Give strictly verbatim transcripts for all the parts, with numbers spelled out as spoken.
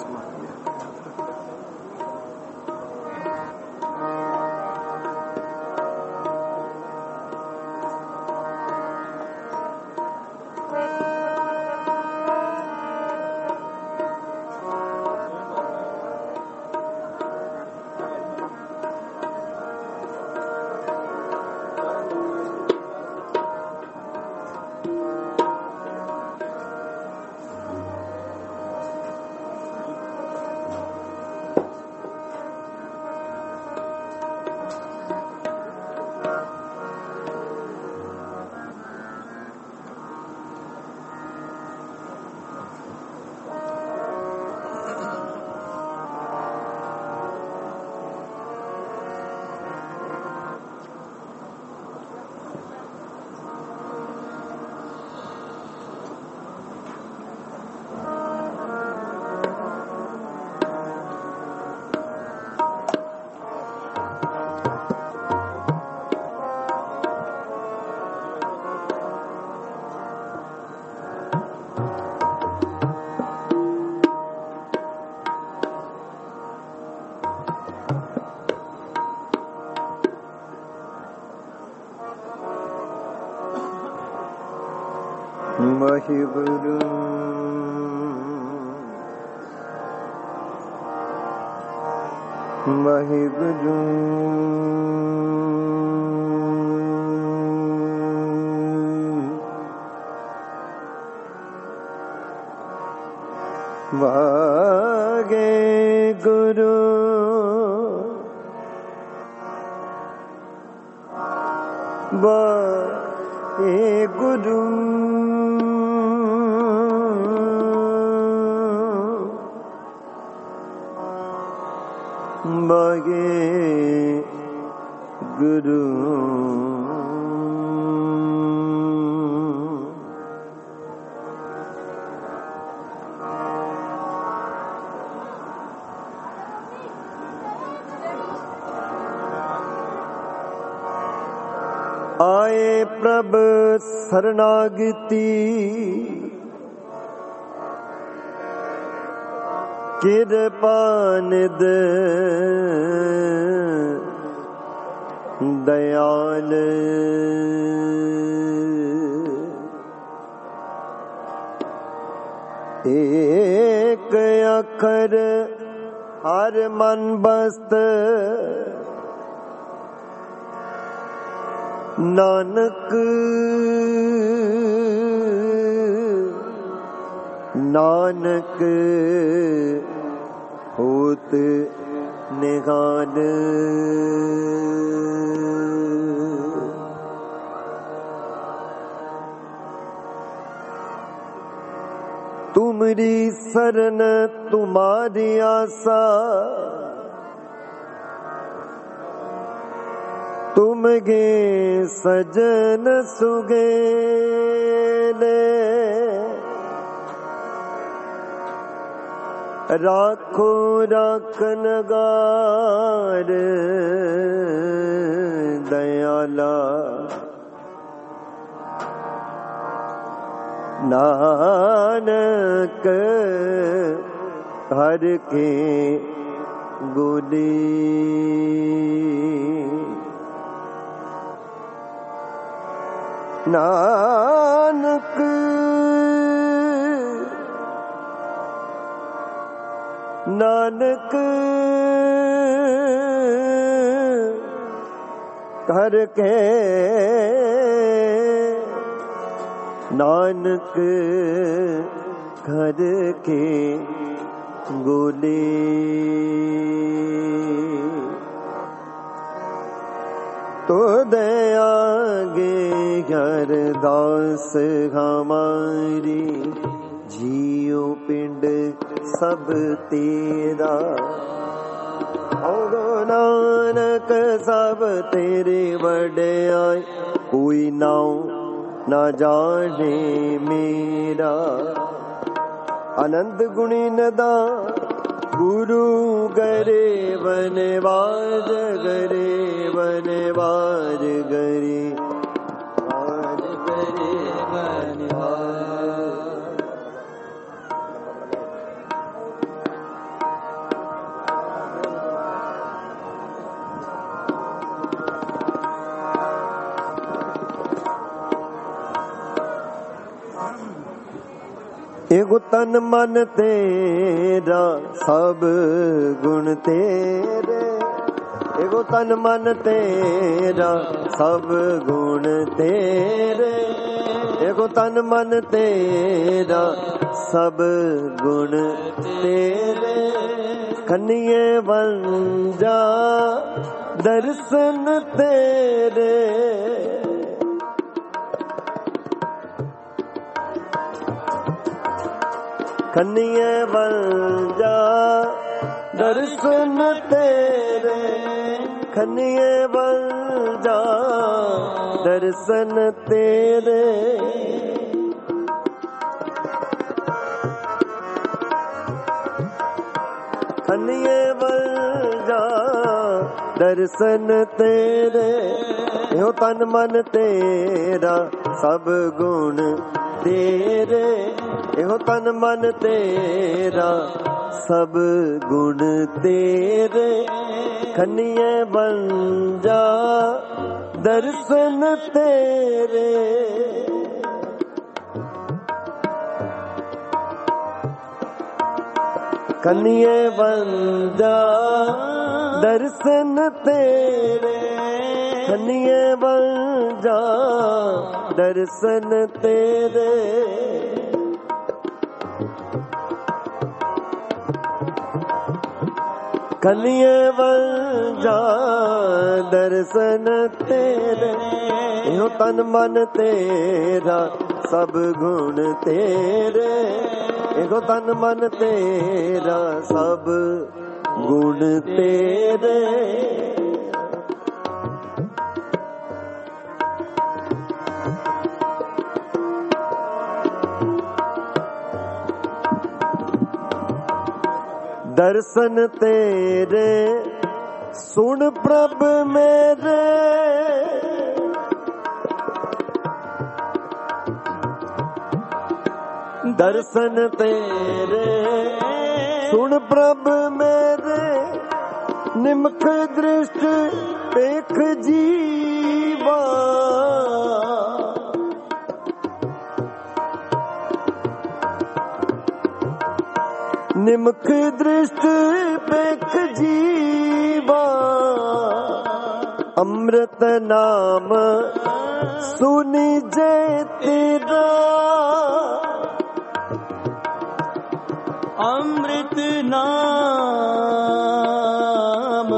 वाहिगुरु वाहिगुरु वागे गुरु वागे गुरु वागे गुरु आए प्रभ शरणागति कृपा निध दयाल एक अखर हर मन बस्त नानक नानक होत निगान तुमरी शरण तुम्हारी आशा तुमगे सजन सुगेले राखो राखनगार दयाला नानक हर के गुनी नानक नानक कर के नानक कर के गोले तो दयागे अरदास हमारी जियो पिंड सब तेरा औगो नानक सब तेरे बड़े आए कोई नाव ना जाने मेरा आनंद गुणी नदा गुरु गरे वनवाज गरे वनवाज गरे वाज गरे वनवाज ਏਗੋ ਤਨ ਮਨ ਤੇਰਾ ਸਭ ਗੁਣ ਤੇਰੇ, ਏਗੋ ਤਨ ਮਨ ਤੇਰਾ ਸਭ ਗੁਣ ਤੇਰੇ, ਏਗੋ ਤਨ ਮਨ ਤੇਰਾ ਸਭ ਗੁਣ ਤੇਰੇ। ਖੰਨੀਏ ਵੰਜਾ ਦਰਸ਼ਨ ਤੇਰੇ, ਖੰਨੀਏ ਵੰਜਾ ਦਰਸ਼ਨ ਤੇਰੇ, ਖੰਨੀਏ ਵੰਜਾ ਦਰਸ਼ਨ ਤੇਰੇ। ਖੰਨੀਏ ਵੰਜਾ ਦਰਸ਼ਨ ਤੇਰੇ, ਇਹੋ ਤਨ ਮਨ ਤੇਰਾ ਸਭ ਗੁਣ ਤੇਰੇ, ਇਹੋ ਤਨ ਮਨ ਤੇਰਾ ਸਭ ਗੁਣ ਤੇਰੇ। ਖੰਨੀਏ ਵੰਜਾ ਦਰਸ਼ਨ ਤੇਰੇ, ਖੰਨੀਏ ਵੰਜਾ ਦਰਸ਼ਨ ਤੇਰੇ, ਖੰਨੀਏ ਵੰਜਾ ਦਰਸ਼ਨ ਤੇਰੇ। ਖੰਨੀਏ ਵੰਜਾ ਦਰਸ਼ਨ ਤੇਰੇ, ਇਹੋ ਤਨ ਮਨ ਤੇਰਾ ਸਭ ਗੁਣ ਤੇਰੇ, ਇਹੋ ਤਨ ਮਨ ਤੇਰਾ ਸਭ ਗੁਣ ਤੇਰੇ। ਦਰਸ਼ਨ ਤੇਰੇ ਸੁਣ ਪ੍ਰਭ ਮੇਰੇ, ਦਰਸ਼ਨ ਤੇਰੇ ਸੁਣ ਪ੍ਰਭ ਮੇਰੇ, ਨਿਮਖ ਦ੍ਰਿਸ਼ਟ ਵੇਖ ਜੀਵਾ, ਨਿਮਖ ਦ੍ਰਿਸ਼ਟ ਵੇਖ ਜੀਵਾ। ਅੰਮ੍ਰਿਤ ਨਾਮ ਸੁਨੀ ਜੇ ਤੇਰਾ, ਅੰਮ੍ਰਿਤ ਨਾਮ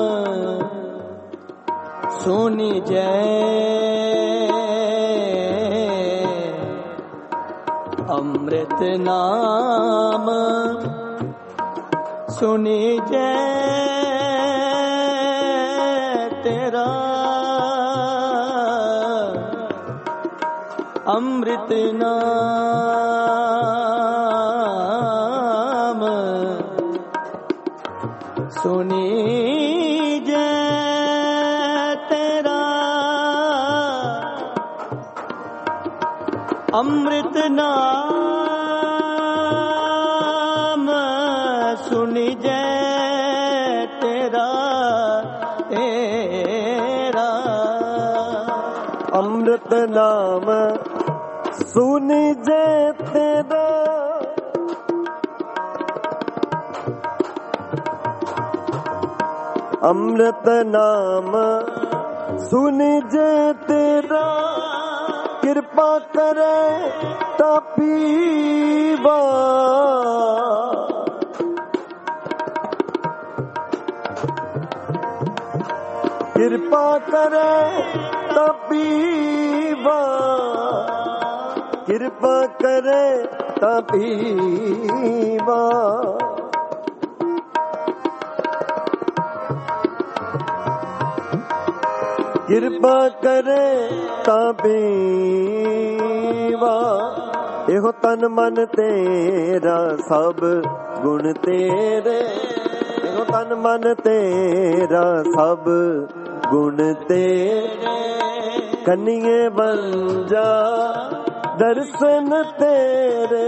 ਸੁਨੀ ਜੈ, ਅੰਮ੍ਰਿਤ ਨਾਮ ਸੁਨੀ ਜੈ ਤੇਰਾ, ਅੰਮ੍ਰਿਤ ਨਾਮ ਸੁਨੀ ਜੈ ਤੇਰਾ, ਅੰਮ੍ਰਿਤ ਨਾਮ ਸੁਨੀ ਜੈ ਤੇਰਾ, ਤੇਰਾ ਅੰਮ੍ਰਿਤ ਨਾਮ ਸੁਨੀ ਜੈ ਤੇਰਾ, ਅੰਮ੍ਰਿਤ ਨਾਮ ਸੁਨੀ ਜੈ ਤੇਰਾ। ਕਿਰਪਾ ਕਰੇ ਤਾਂ ਪੀਵਾ, ਕਿਰਪਾ ਕਰੇ ਤਾਂ ਪੀਵਾ, ਕਿਰਪਾ ਕਰੇ ਤਾਂ ਪੀਵਾ। ਕਿਰਪਾ ਕਰੇ ਤਾਂ ਪੀਵਾ, ਇਹੋ ਤਨ ਮਨ ਤੇਰਾ ਸਭ ਗੁਣ ਤੇਰੇ, ਇਹੋ ਤਨ ਮਨ ਤੇਰਾ ਸਭ ਗੁਣ ਤੇਰੇ। ਕੰਨੀਏ ਵੰਜਾ ਦਰਸ਼ਨ ਤੇਰੇ,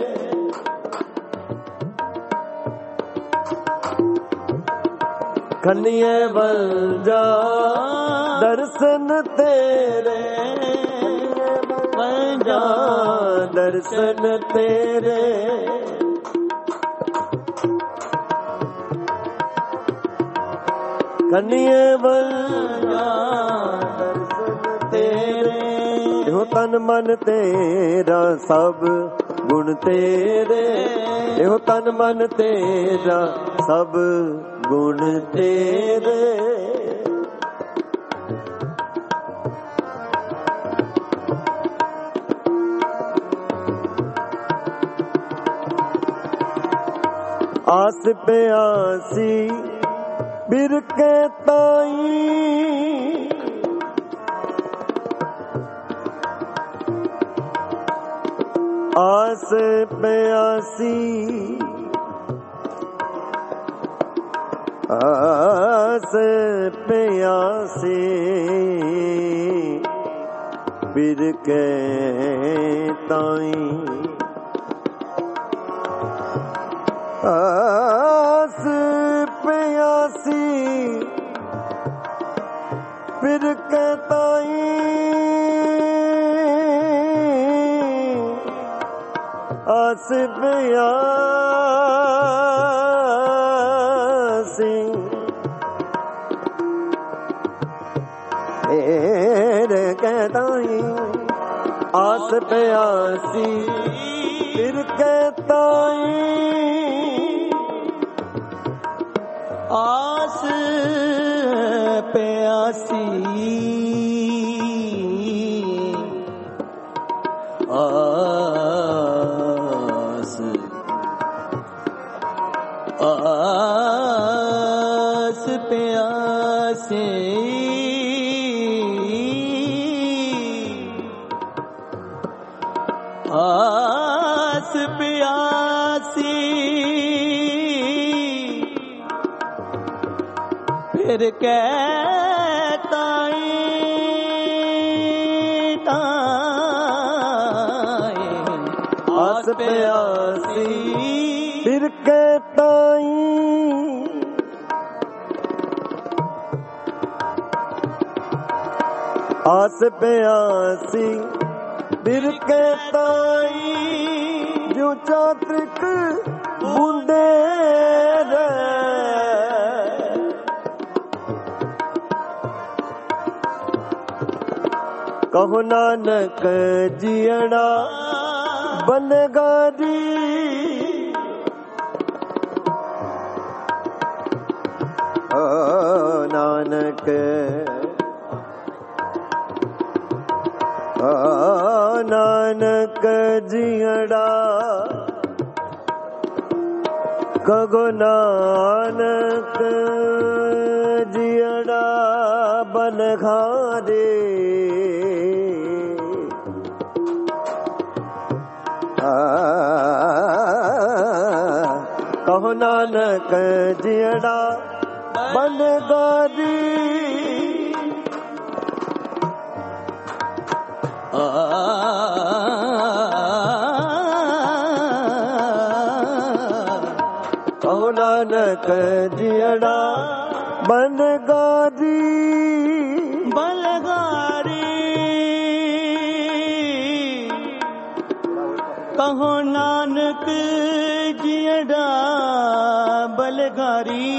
ਕੰਨੀਏ ਵੰਜਾ ਦਰਸ਼ਨ ਤੇਰੇ, ਵੰਝਾ ਦਰਸ਼ਨ ਤੇਰੇ। ਕੰਨੀਏ ਵੰਝਾ ਦਰਸ਼ਨ ਤੇਰੇ। ਇਹੋ ਤਨ ਮਨ ਤੇਰਾ ਸਭ ਗੁਣ ਤੇਰੇ। ਇਹੋ ਤਨ ਮਨ ਤੇਰਾ ਸਭ ਗੁਣ ਤੇਰੇ। ਆਸ ਪਿਆਸੀ ਬਿਰਕੇ ਤਾਈ। ਆਸ ਪਿਆਸੀ ਆਸ ਪਿਆਸੀ ਬਿਰਕੇ ਤਾਈ। ਆਸ ਪਿਆਸੀ ਬਿਰਕੇ ਤਾਈ। ਆਸ ਪਿਆਸੀ ਬਿਰਕੇ ਤਾਈ। ਆਸ ਪਿਆਸੀ ਬਿਰਕੇ ਤਾਈ। ਆਸ ਪਿਆਸੀ ਆਸ ਆਸ ਪਿਆਸੀ ਆਸ ਪਿਆਸੀ ਫਿਰ ਕਹਿ ਤਾਈ ਤਾਈ। ਆਸ ਪਿਆਸੀ ਫਿਰ ਕਹਿ ਤਾਈ। ਆਸ ਪਿਆਸੀ ਬਿਰਕੇ ਤਾਈ। ਜੋ ਚਾਤ੍ਰਿਕ ਬੁੰਦੇ ਰੇ। ਕਹੋ ਨਾਨਕ ਜੀਣਾ ਬਨਗਾਰੀ। ਓ ਨਾਨਕ ਓ ਨਾਨਕ ਜੀਣਾ ਕਹੋ ਨਾਨਕ ਜੀਣਾ ਬਨਗਾਰੀ। ਕਹੋ ਨਾਨਕ ਜੀਣਾ ਬਨਗਾਰੀ। ਕਹੋ ਨਾਨਕ ਜੀਣਾ ਬਨਗਾਰੀ। ਬਲਗਾਰੀ ਕਹੋ ਨਾਨਕ ਜੀੜਾ ਬਲਗਾਰੀ।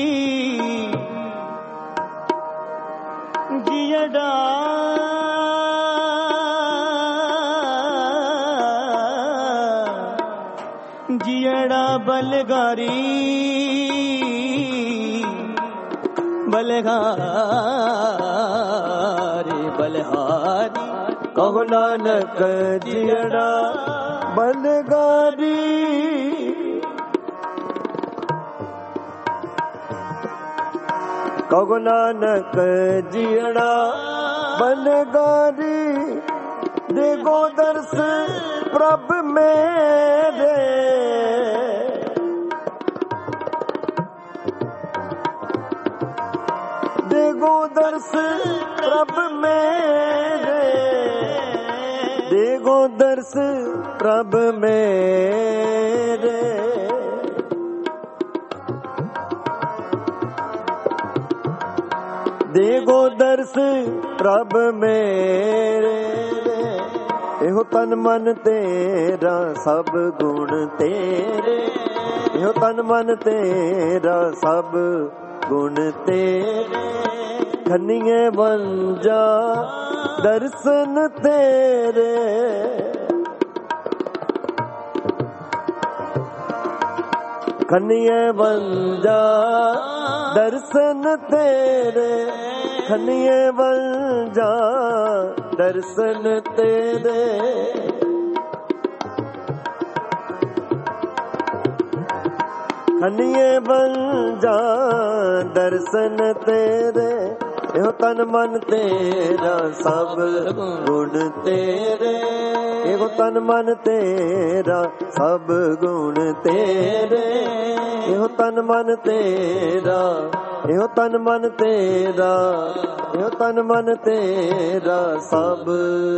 ਜੀੜਾ ਜੀੜਾ ਬਲਗਾਰੀ। ਬਲਹਾਰੀ ਬਲਹਾਰੀ ਕਹੋ ਨਾਨਕ ਜੀਣਾ ਬਲਗਾਰੀ। ਕਹੋ ਨਾਨਕ ਜੀਣਾ ਬਲਗਾਰੀ। ਦੇਖੋ ਦਰਸ ਪ੍ਰਭ ਮੇਰੇ। ਦੇਖੋ ਦਰਸ ਪ੍ਰਭ ਮੇਰੇ। ਦੇਖੋ ਦਰਸ ਪ੍ਰਭ ਮੇਰੇ। ਦੇਖੋ ਦਰਸ ਪ੍ਰਭ ਮੇਰੇ। ਇਹੋ ਤਨ ਮਨ ਤੇਰਾ ਸਭ ਗੁਣ ਤੇਰੇ, ਇਹੋ ਤਨ ਮਨ ਤੇਰਾ ਸਭ ਗੁਣ ਤੇਰੇ, ਖੰਨੀਏ ਬੰਜਾ ਦਰਸ਼ਨ ਤੇਰੇ, ਖੰਨੀਏ ਬੰਜਾ ਦਰਸ਼ਨ ਤੇਰੇ, ਖੰਨੀਏ ਬੰਜਾ ਦਰਸ਼ਨ ਤੇਰੇ, ਖੰਨੀਏ ਬੰਜਾ ਦਰਸ਼ਨ ਤੇਰੇ, ਇਹੋ ਤਨ ਮਨ ਤੇਰਾ ਸਭ ਗੁਣ ਤੇਰੇ, ਇਹੋ ਤਨ ਮਨ ਤੇਰਾ ਸਭ ਗੁਣ ਤੇਰੇ, ਇਹੋ ਤਨ ਮਨ ਤੇਰਾ, ਇਹੋ ਤਨ ਮਨ ਤੇਰਾ, ਇਹੋ ਤਨ ਮਨ ਤੇਰਾ ਸਭ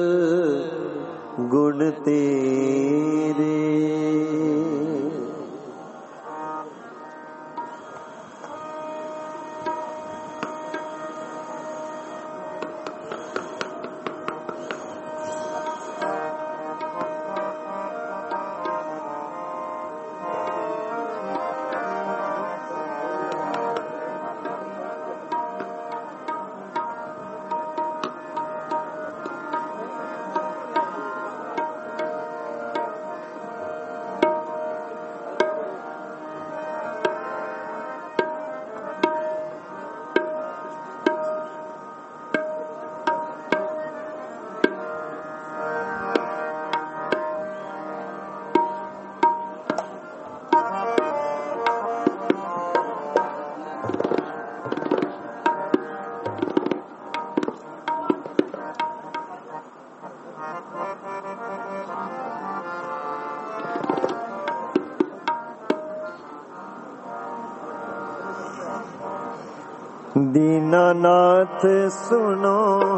ਗੁਣ ਤੇਰੇ। दीनानाथ सुनो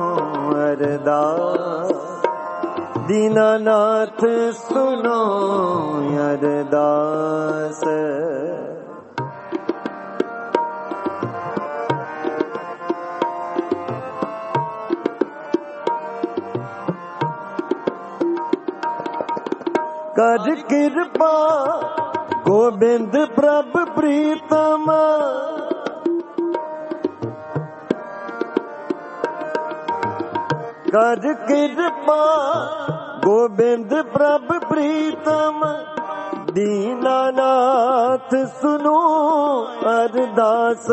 अरदास, दीनानाथ सुनो अरदास, कर कृपा गोबिंद प्रभ प्रीतम, कर कृपा गोबिंद प्रभ प्रीतम, दीनानाथ सुनो अरदास,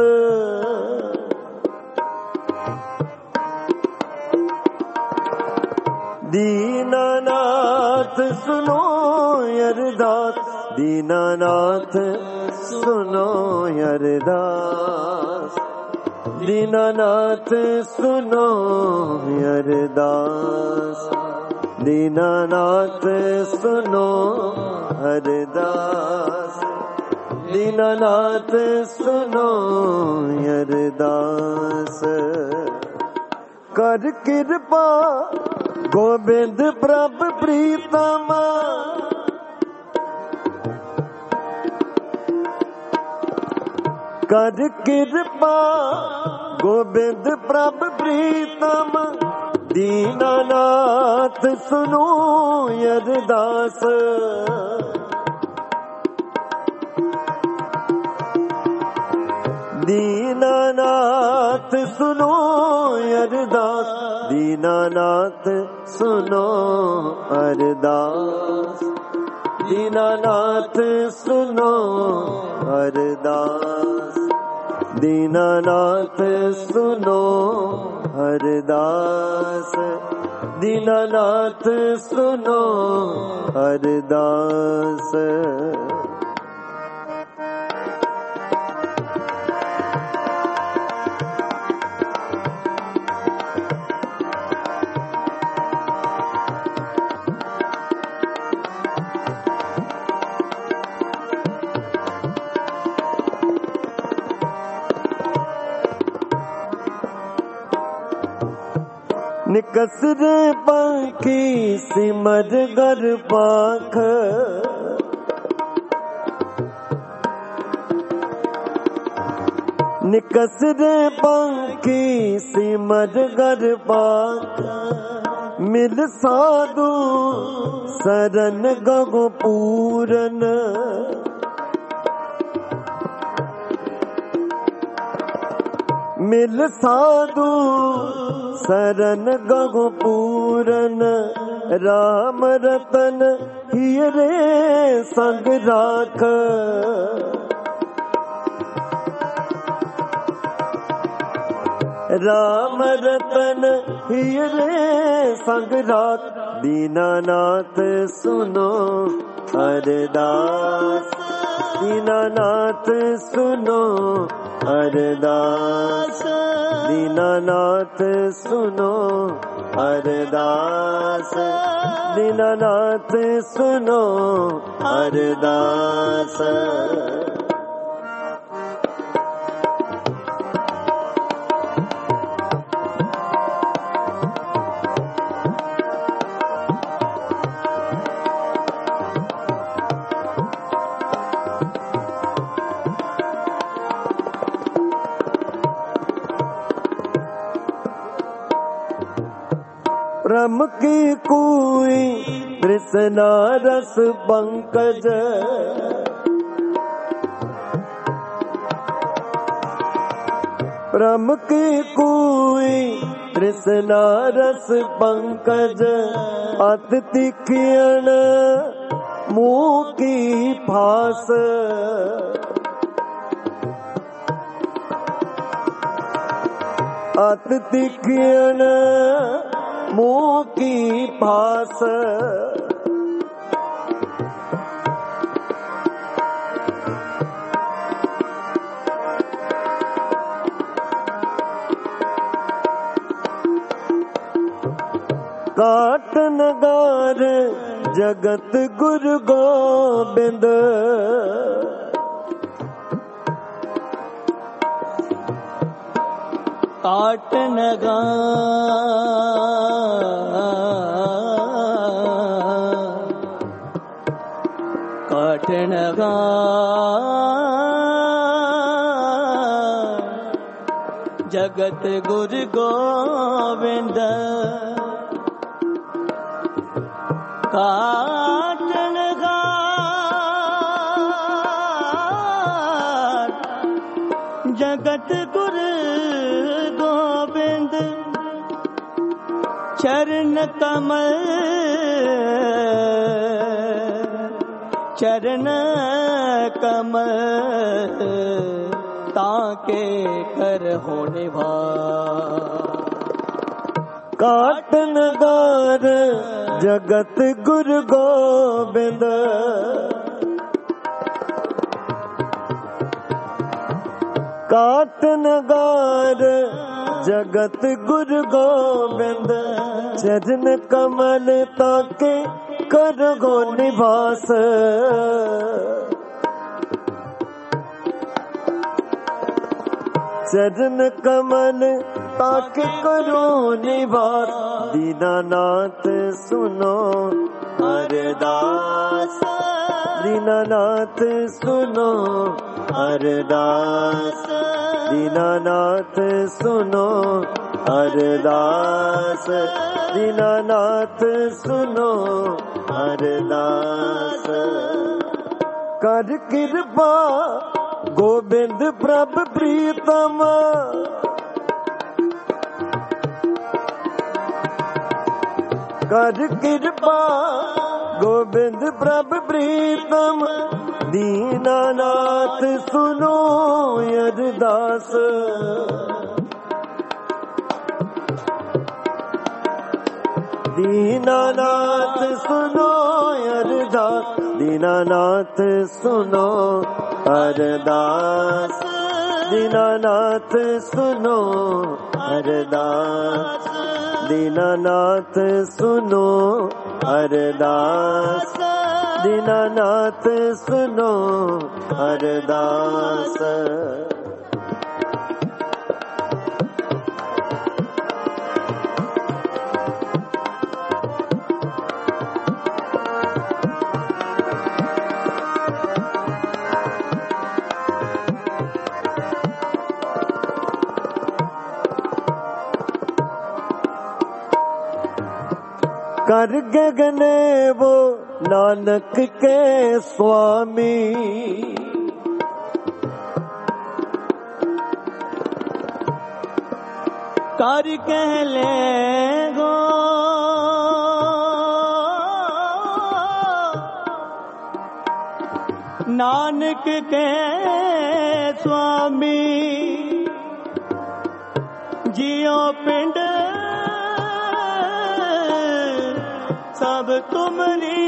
दीनानाथ सुनो अरदास, दीनानाथ सुनो अरदास, दीनानाथ सुनो अरदास, दीनानाथ सुनो अरदास, दीनानाथ सुनो अरदास, कर कृपा गोबिंद प्रभ प्रीतम, कर कृपा गोबिंद प्रभ प्रीतम, दीनानाथ सुनो अरदास, दीनानाथ सुनो अरदास, दीनानाथ सुनो अरदास, दीनानाथ सुनो अरदास, दीनानाथ सुनो अरदास, दीनानाथ सुनो अरदास, निकसरे पंखी सिमर गर पाख, निकसरे पंखी सिमर गर पाख, मिल साधु शरण गगु पूरन, मिल साधु शरण गगु पूरन, राम रतन हीरे संग राख, राम रतन हीरे संग राख। दीनानाथ सुनो अरदास, दीनानाथ सुनो अरदास, दीनानाथ सुनो अरदास, दीनानाथ सुनो अरदास। ब्रह्म की कोई तृष्णा रस पंकज, ब्रह्म की कोई तृष्णा रस पंकज, अति तीक्ष्ण मुँह की फास, अति तीक्ष्ण मुँह की फास, काट नगार जगत गुरु गोबिंद, काट नगार काट नगार जगत गुरु गोविंद, काट नगार जगत गुरु गोविंद, चरण कमल चरण कमल ताके कर होने भा, काट नगार जगत गुरु गोबिंद, काट नगार जगत गुरु गोबिंद, चरण कमल ताके कर गो निवास, चरण कमल ताके करो निवास। दीनानाथ सुनो अरदास, दीनानाथ सुनो अरदास, दीनानाथ सुनो अरदास, दीनानाथ सुनो अरदास। कर कृपा गोविंद प्रभु प्रीतम, कर कृपा गोविंद प्रभु प्रीतम, दीनानाथ सुनो अरदास, दीनानाथ सुनो अरदास, दीनानाथ सुनो अरदास, दीनानाथ सुनो अरदास, दीनानाथ सुनो अरदास, दीनानाथ सुनो अरदास। कर गगने वो नानक के स्वामी, कर कह ले गो नानक के स्वामी, जियो पिंड सब तुमरी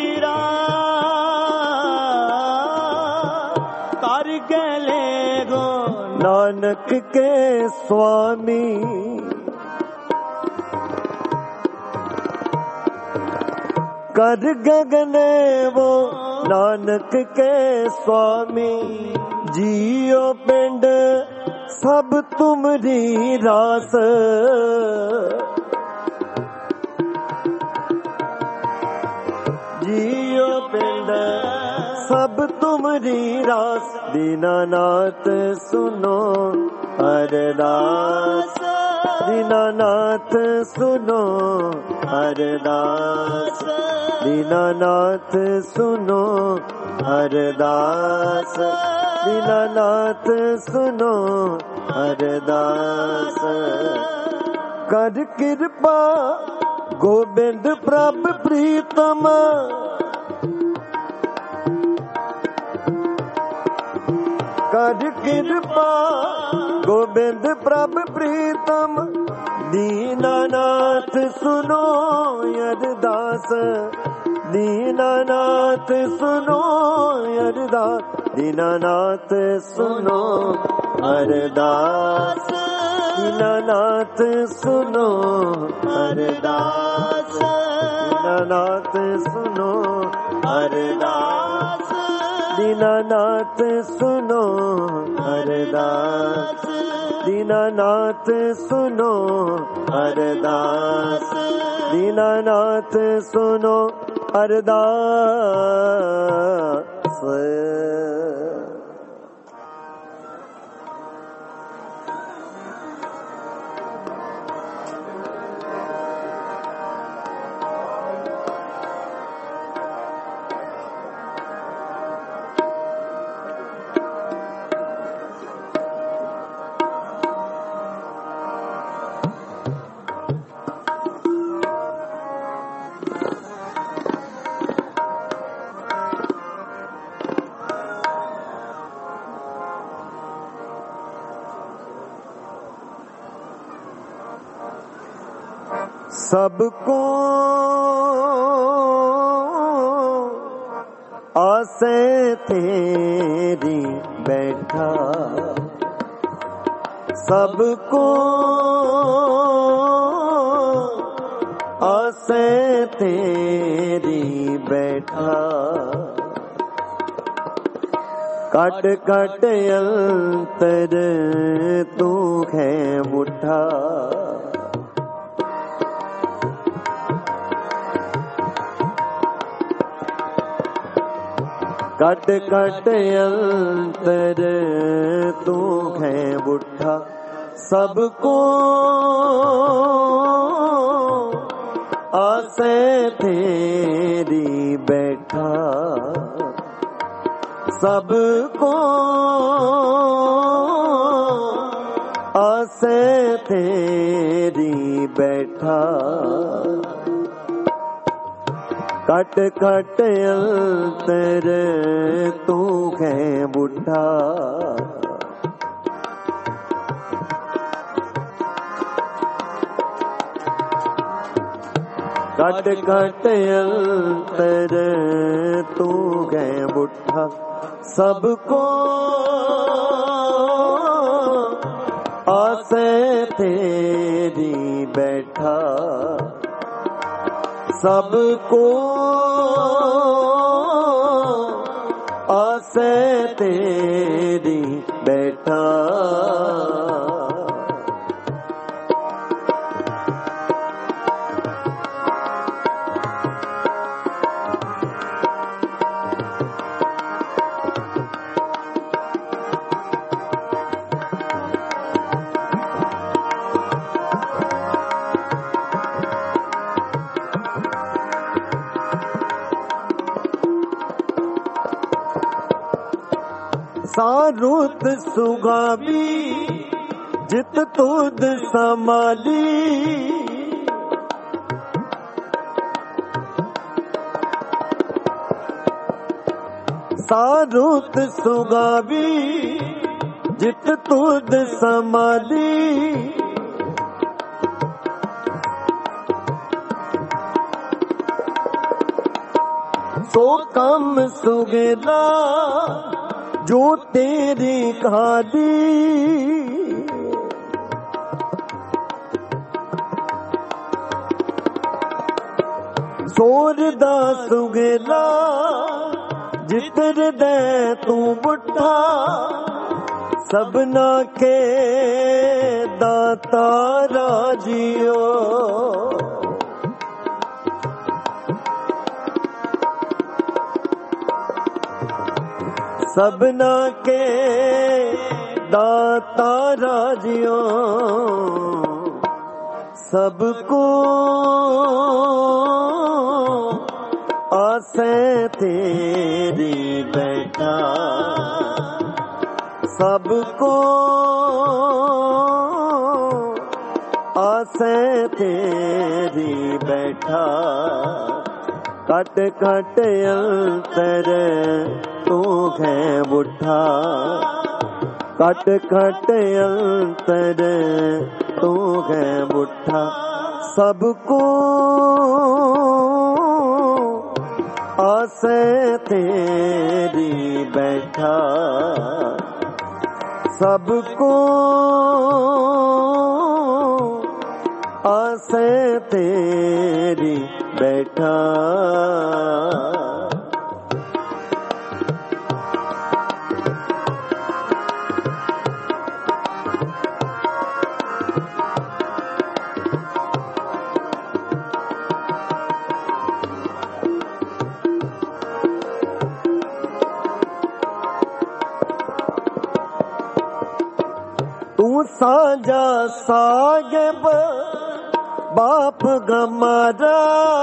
कर गले गो नानक के स्वामी, कर गगने वो नानक के स्वामी, जियो पिंड सब तुमरी रास, जियो पिंड सब तुमरी रास। दीनानाथ सुनो अरदास, दीनानाथ सुनो अरदास, दीनानाथ सुनो अरदास, दीनानाथ सुनो अरदास। कर कृपा गोबिंद प्रभ प्रीतम, कर कृपा गोबिंद प्रभ प्रीतम, दीनानाथ सुनो अरदास, दीनानाथ सुनो अरदास, दीनानाथ सुनो अरदास, दीनानाथ सुनो अरदास, दीनानाथ सुनो अरदास, दीनानाथ सुनो अरदास, दीनानाथ सुनो अरदास, दीनानाथ सुनो अरदास। सबको आसे तेरी बैठा, सबको आसे तेरी बैठा, कट कट अंतर तू है मुठा, कट कट अंतर तू है बुढ़ा, सबको आसे तेरी बैठा, सबको आसे तेरी बैठा, कट कट अंतर तू है बुढ़ा, कट कट अंतर तू है बुढ़ा, सबको आसे तेरी बैठा, सबको आसे तेरी बैठा, सारुत सुगावी जित तुद समाली सारुत सुगावी जित तुद समाली सो कम सुगेला जो तेरी खादी सोरदा सुगेला जित हृदय तू बुढ़ा सबना के दाता राजियो सबना के दाता राजियो सबको आसे तेरी बैठा सबको आसे तेरी बैठा कट कट अंतर तू है बुढ़ा कट कट अंतर तू है बुढ़ा सबको आसे तेरी बैठा सबको आसे तेरी बैठा तू साजा सागब बाप गमारा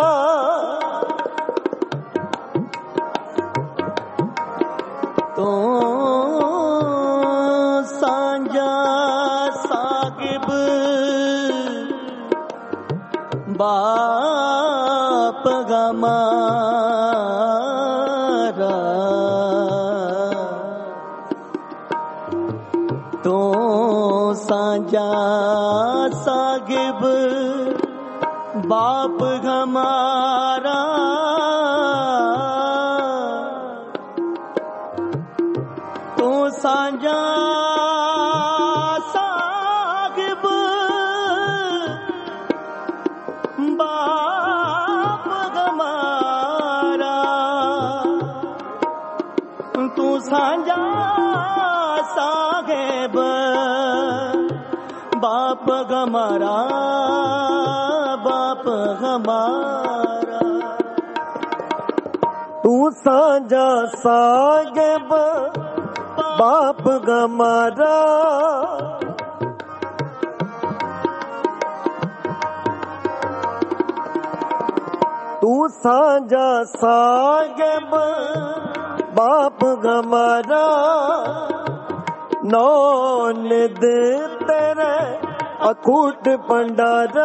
तो साजा सागिब बाप गमारा तो साजा सागिब बाप हमारा तो साजा सागिब बाप हमारा तू साजा सागिब बाप हमारा बाप हमारा तू साजा सागब बाप गमारा तू साजा सागब बाप गमारा नौन दे तेरे अकूट पंडारा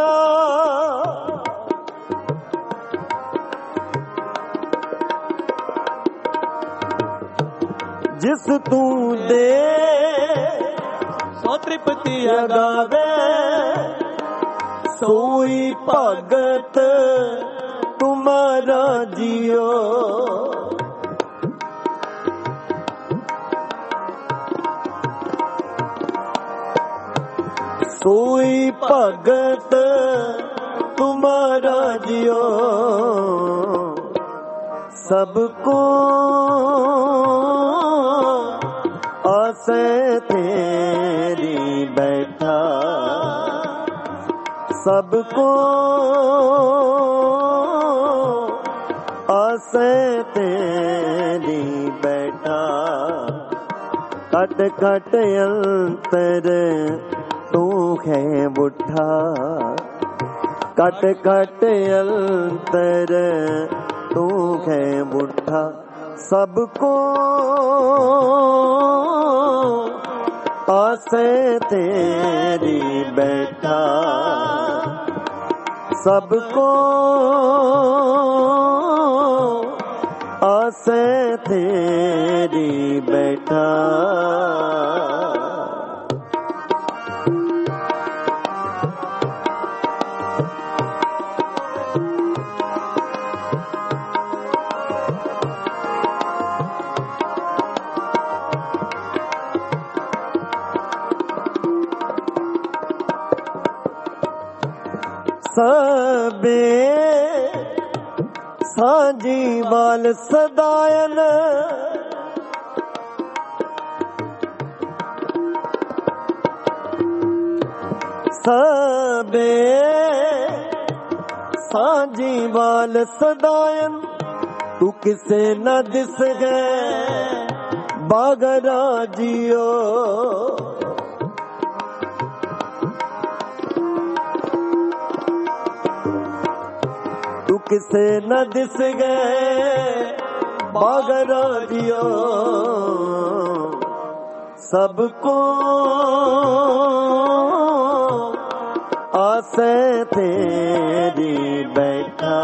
जिस तू दे सो तृप्ति अगावे सोई भगत तुम्हारा जियो सोई भगत तुम्हारा जियो सबको आसे तेरी बैठा सबको आसे तेरी बैठा कट कट अंतर तू है बुढ़ा कट कट अंतर तू है बुढ़ा सबको आसे तेरी बैठा सबको आसे तेरी बैठा सबे सांझी वाल सदायन सबे सांझी वाल सदायन तू किसे न दिस गए बागरा जियो किसे न दिस गए बागरा जियो सबको आसे तेरी बैठा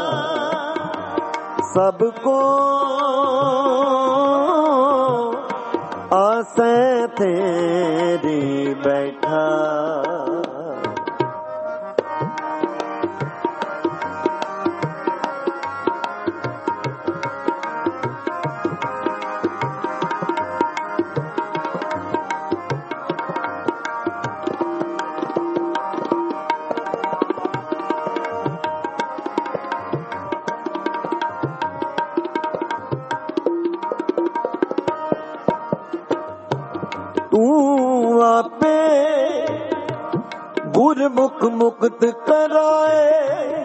सबको आसे तेरी बैठा तू आपे गुरमुख मुक्त कराए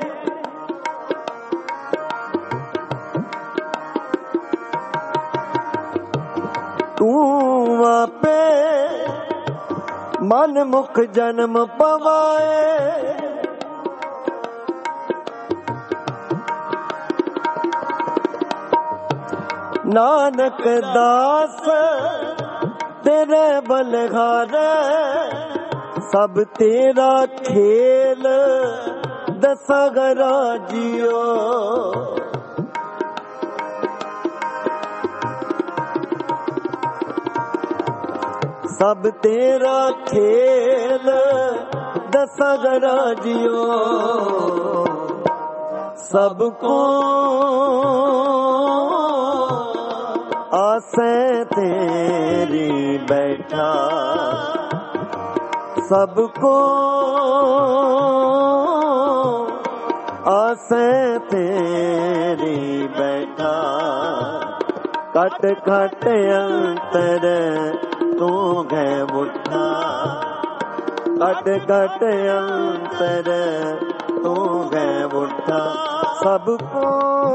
तू आपे मन मुख जन्म पवाए नानक दास तेरे बलहारे सब तेरा खेल दसागरा जियो सब तेरा खेल दसागरा जियो सबको आसे तेरी बैठा सबको आसे तेरी बैठा कट कट अंतर तू है मुठा कट कट अंतर तू है मुठा सबको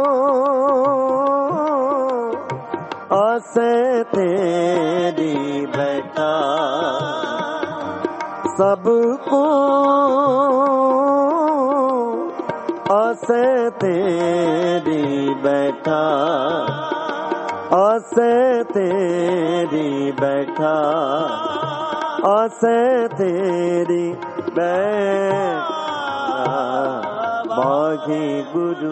आसे तेरी बैठा सबको आसे तेरी बैठा आसे तेरी बैठा आसे तेरी बैठा बाघी गुरु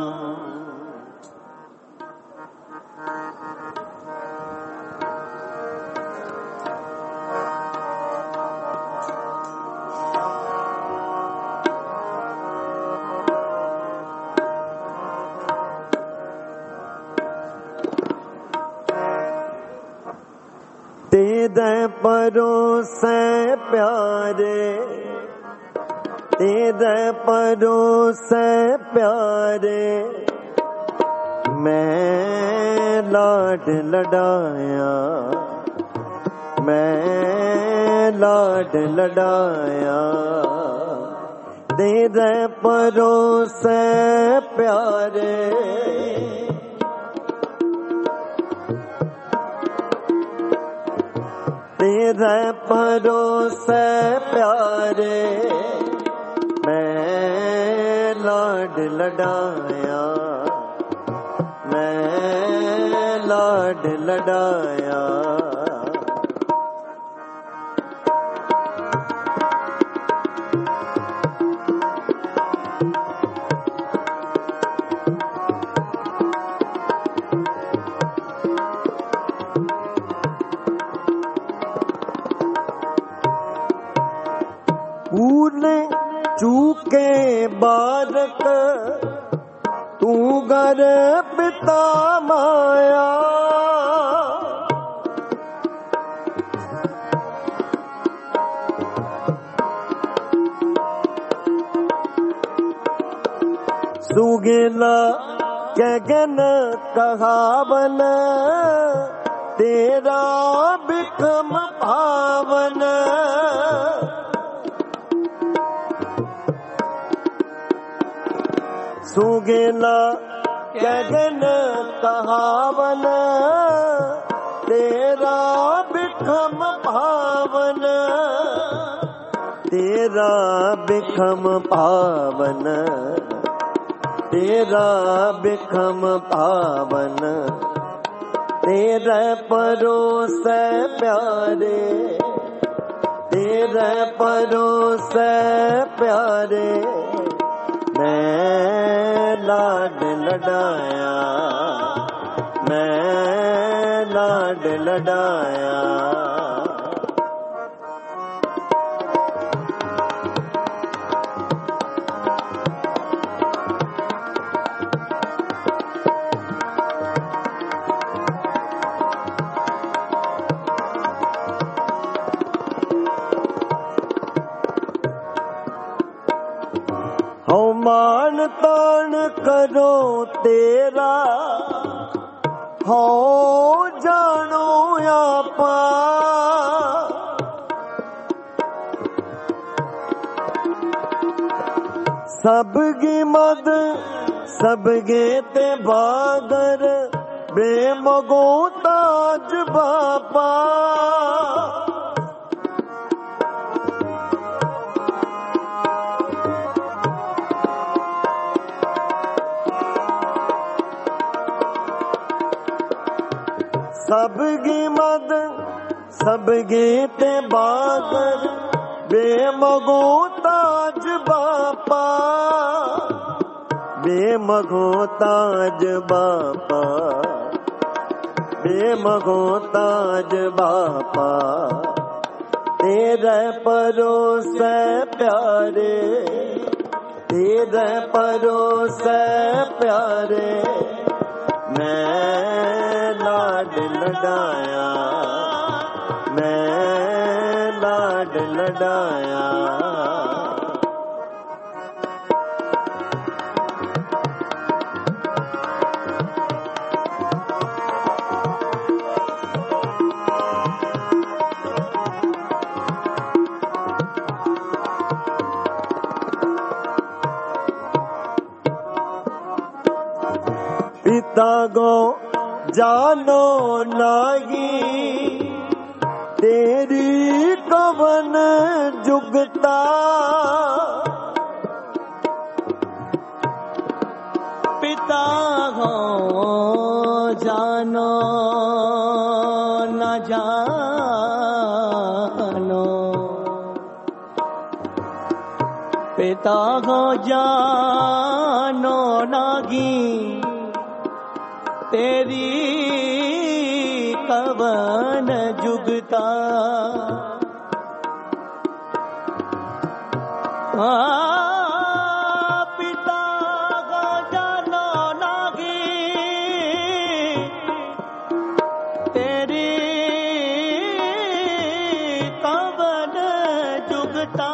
तेरे परोसे प्यारे तेरे परोसे प्यारे मैं लाड लडाया मैं लाड लडाया तेरे परोसे प्यारे तेरे परोसे प्यारे मैं लाड लडाया मैं लाड लडाया के बारक तू घर पिता माया सुगेला गगन कहावन तेरा बिखम भावन सुगेला गगन कहावन तेरा बिखम भावन तेरा बिखम पावन तेरा बिखम पावन तेरे परोस प्यारे तेरे परोस प्यारे मैं लाड लडाया मैं लाड लडाया हो मान तान करो तेरा हो जानो आपा सबगी मद सबगे ते बागर बेमगो ताज बापा सबगी मद सबगे ते बागर बेमगो ताज बापा बेमगो ताज बापा बेमगो ताज बापा तेरे परोस प्यारे तेरे परोस प्यारे मैं लाड लडाया मैं लाड लडाया पिता गो जानो नागी तेरी कवन जुगता पिता हो जानो न जानो पिता हो जानो नागी तेरी कवन जुगता आ, पिता का जानो नागी तेरी कवन जुगता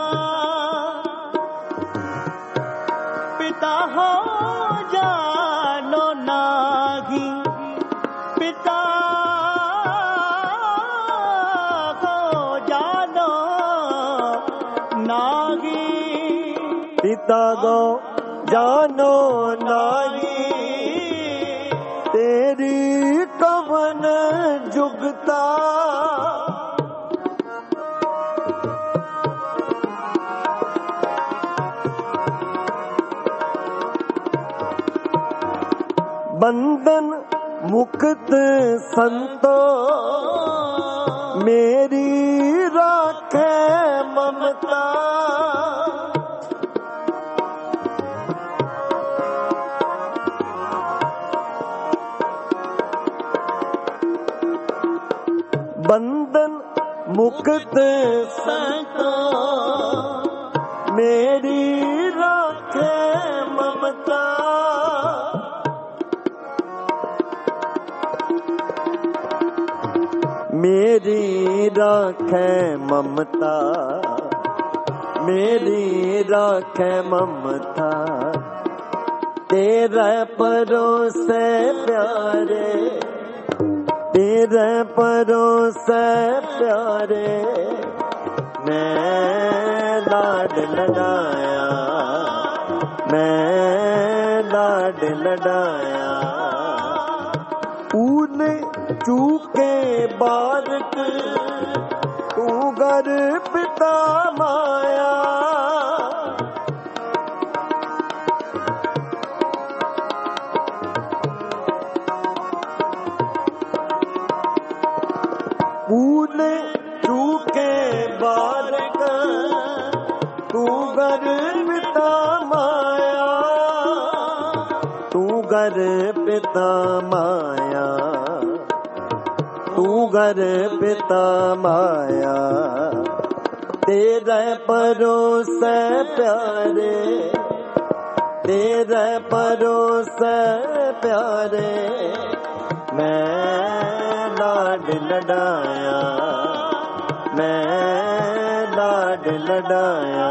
पिता हो जानो नागी पिता को जानो नागी पिता गो जानो नागी तेरी कवन जुगता बंधन मुक्त संतो मेरी राखे ममता बंधन मुक्त संतो मेरी मेरी राखे ममता, मेरी राखे ममता, तेरे परोसे प्यारे, तेरे परोसे प्यारे, मैं लाड लगाया, मैं लाड लगाया। ऊने चूके बारक तू घर पिता माया, ऊने चूके बारक तू घर पिता माया, तू घर पिता माया, तू घर पिता माया। तेरे परोसे प्यारे, तेरे परोसे प्यारे, मैं लाड लडाया, मैं लाड लडाया।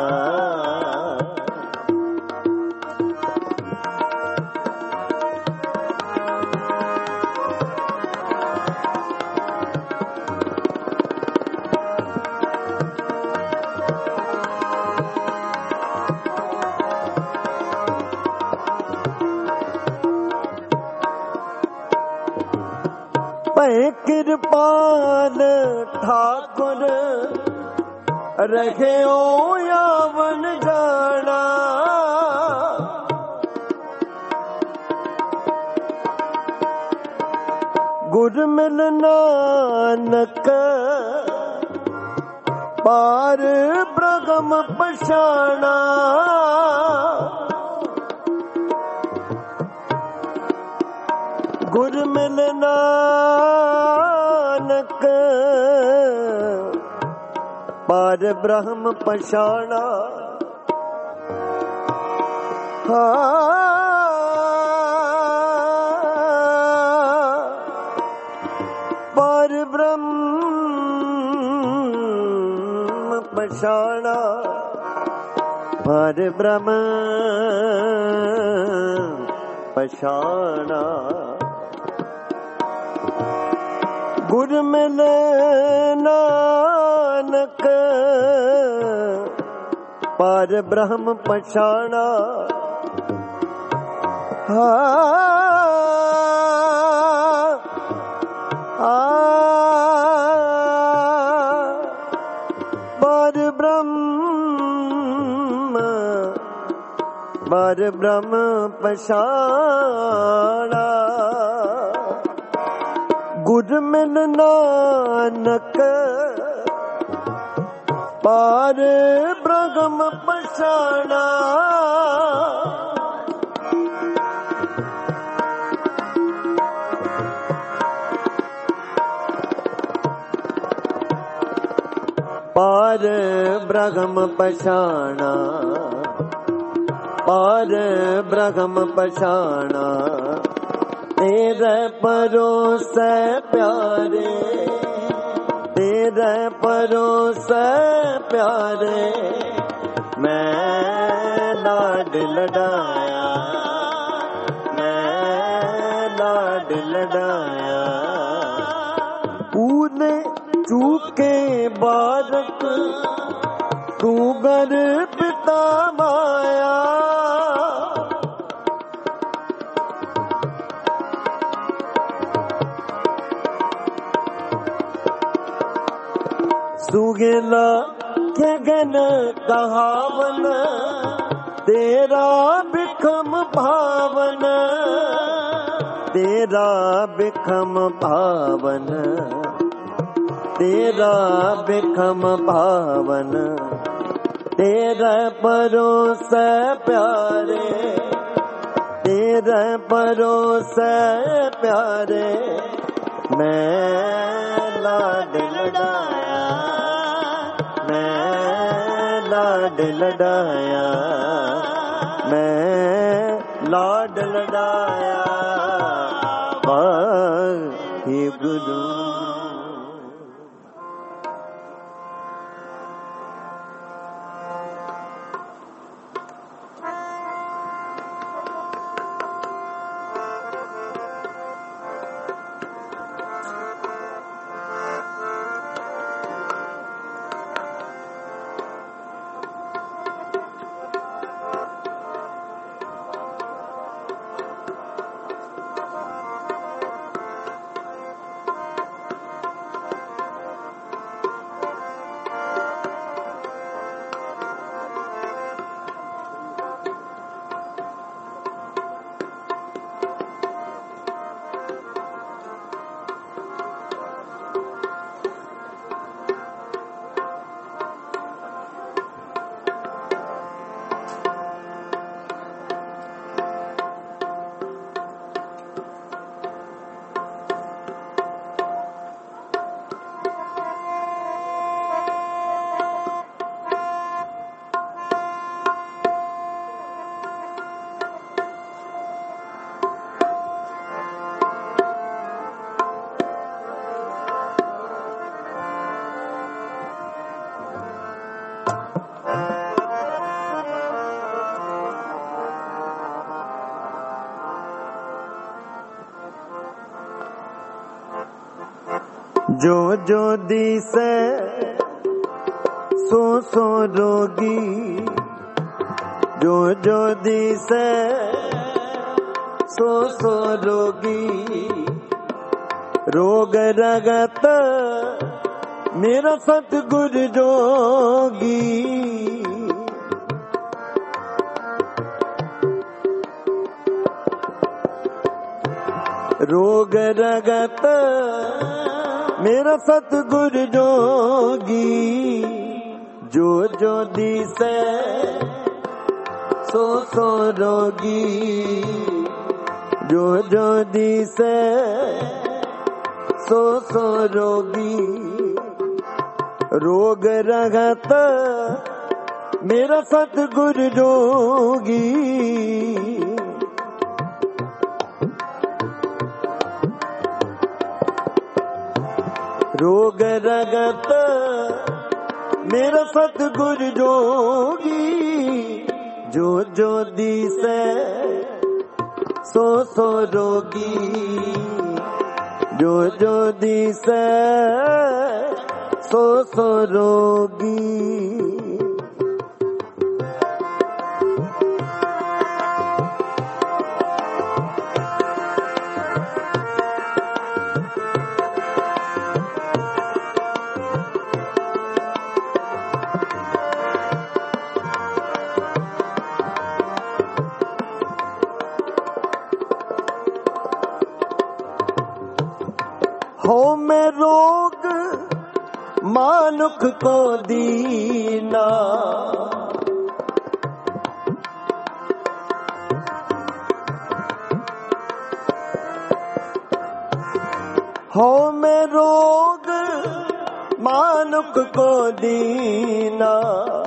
भय कृपाल ठाकुर रखे ओ यावन जाना, गुर मिल नानक पार ब्रह्म पछाना, गुर मिल नानक पार ब्रह्म पछाना। पार ब्रह्म पछाना, पार ब्रह्म पछाना। गुर मिल नानक पार ब्रह्म पछाना। हा पार ब्रह्म, पार ब्रह्म पछाना। गुर मिल नानक पार ब्रह्म पछाना। पार ब्रह्म पछाना, पार ब्रह्म पछाना। तेरे परोसे प्यारे, तेरे परोसे प्यारे, मैं लाड लडाया, मैं लाड लडाया। ऊने चूके बारक तू घर पिता माया। सुगेला के गन कहावन, तेरा बिखम भावन, तेरा बिखम भावन, तेरा बिखम भावन। तेरे परोसे प्यारे, तेरे परोसे प्यारे, मैं लाड लडाया, मैं लाड लडाया, मैं लाड लडाया। वाहे गुरु। जो जो दिसे सो सो रोगी, जो जो दिसे सो सो रोगी। रोग रगत मेरा सतगुरु जोगी। रोग रगत मेरा सतगुरु जोगी। जो जो दिसे सो सो रोगी, जो जो दिसे सो सो रोगी। रोग रगत मेरा सतगुरु जोगी। रोग रगत मेरा सतगुरु जोगी। जो जो दिसे सो सो रोगी, जो जो दिसे सो सो रोगी। हो मैं रोग मानुख को दीना, हो मैं रोग मानुख को दीना।